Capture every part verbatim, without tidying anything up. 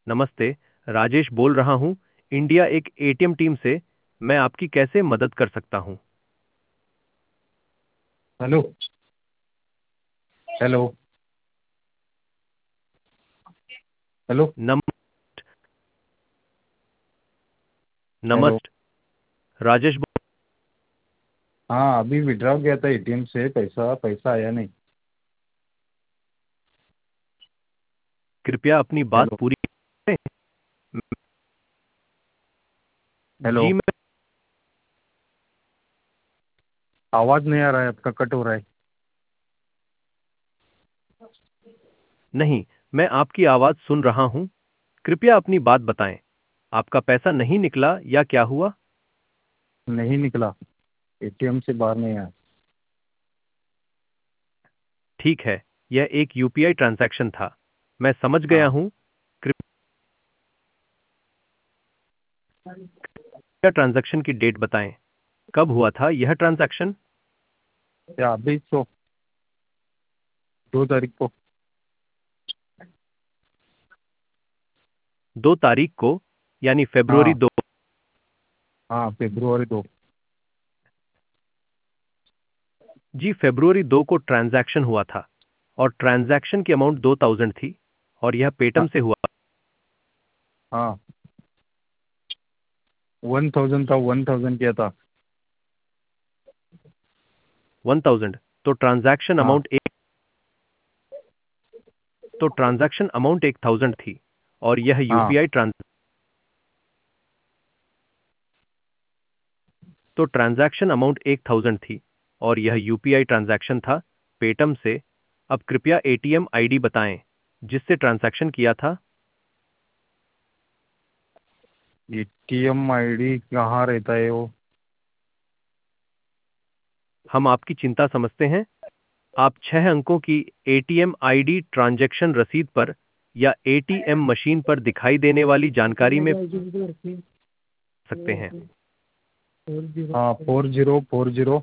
नमस्ते, राजेश बोल रहा हूँ, इंडिया एक एटीएम टीम से। मैं आपकी कैसे मदद कर सकता हूँ? हेलो। हेलो। हेलो। नम हेलो। नमस्ते, राजेश बोल। हाँ, अभी विड्रॉ किया था एटीएम से पैसा पैसा आया नहीं। कृपया अपनी बात हेलो। पूरी करें। हेलो। जी मैं आवाज़ नहीं आ रहा है, आपका कट हो रहा है। नहीं, मैं आपकी आवाज़ सुन रहा हूँ। कृपया अपनी बात बताएं। आपका पैसा नहीं निकला या क्या हुआ? नहीं निकला, एटीएम से बाहर नहीं आया। ठीक है, यह एक यूपीआई ट्रांजैक्शन था। मैं समझ गया हाँ। हूँ। कृपया ट्रांजैक्शन की डेट बताएं। कब हुआ था यह ट्रांजैक्शन? या अभी तो दो तारीख को। दो तारीख को, यानी फरवरी हाँ। दो। हाँ, फरवरी दो। जी, फरवरी दो को ट्रांजैक्शन हुआ था और ट्रांजैक्शन की अमाउंट दो थाउजेंड थी और यह पेटीएम हाँ। से हुआ। हाँ, वन थाउजेंड था, वन थाउजेंड किया था। One thousand. तो ट्रांजैक्शन हाँ। अमाउंट एक तो ट्रांजैक्शन अमाउंट एक थाउजेंड थी और यह हाँ। यूपीआई ट्रांस तो ट्रांजैक्शन अमाउंट एक थाउजेंड थी और यह यूपीआई ट्रांजैक्शन था पेटीएम से। अब कृपया एटीएम आईडी बताएं जिससे ट्रांजैक्शन किया था। एटीएम आईडी कहाँ रहता है वो? हम आपकी चिंता समझते हैं। आप छह अंकों की एटीएम आईडी ट्रांजैक्शन रसीद पर या एटीएम मशीन पर दिखाई देने वाली जानकारी में सकते हैं। हाँ, फोर जीरो फोर जीरो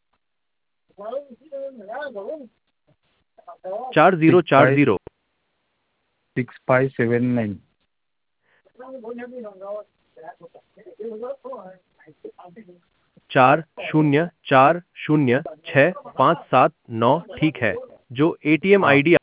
चार जीरो सिक्स चार five zero six five seven nine. चार शून्य चार शून्य छः पाँच सात नौ। ठीक है, जो एटीएम हाँ। आईडी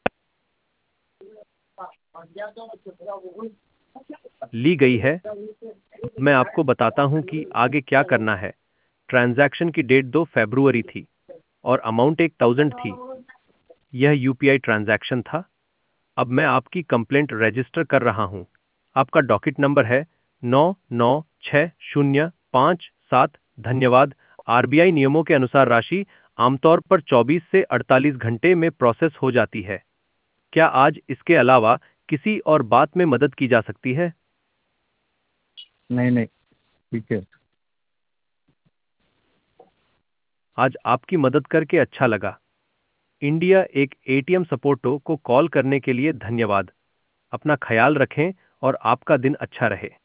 ली गई है। मैं आपको बताता हूं कि आगे क्या करना है। ट्रांजैक्शन की डेट दो फरवरी थी और अमाउंट एक थाउजेंड थी। यह यूपीआई ट्रांजैक्शन था। अब मैं आपकी कंप्लेंट रजिस्टर कर रहा हूं। आपका डॉकेट नंबर है नौ नौ छः शून्य पाँच सात। धन्यवाद। आरबीआई नियमों के अनुसार राशि आमतौर पर चौबीस से अड़तालीस घंटे में प्रोसेस हो जाती है। क्या आज इसके अलावा किसी और बात में मदद की जा सकती है? नहीं नहीं, ठीक है। आज आपकी मदद करके अच्छा लगा। इंडिया एक एटीएम सपोर्टो को कॉल करने के लिए धन्यवाद। अपना ख्याल रखें और आपका दिन अच्छा रहे।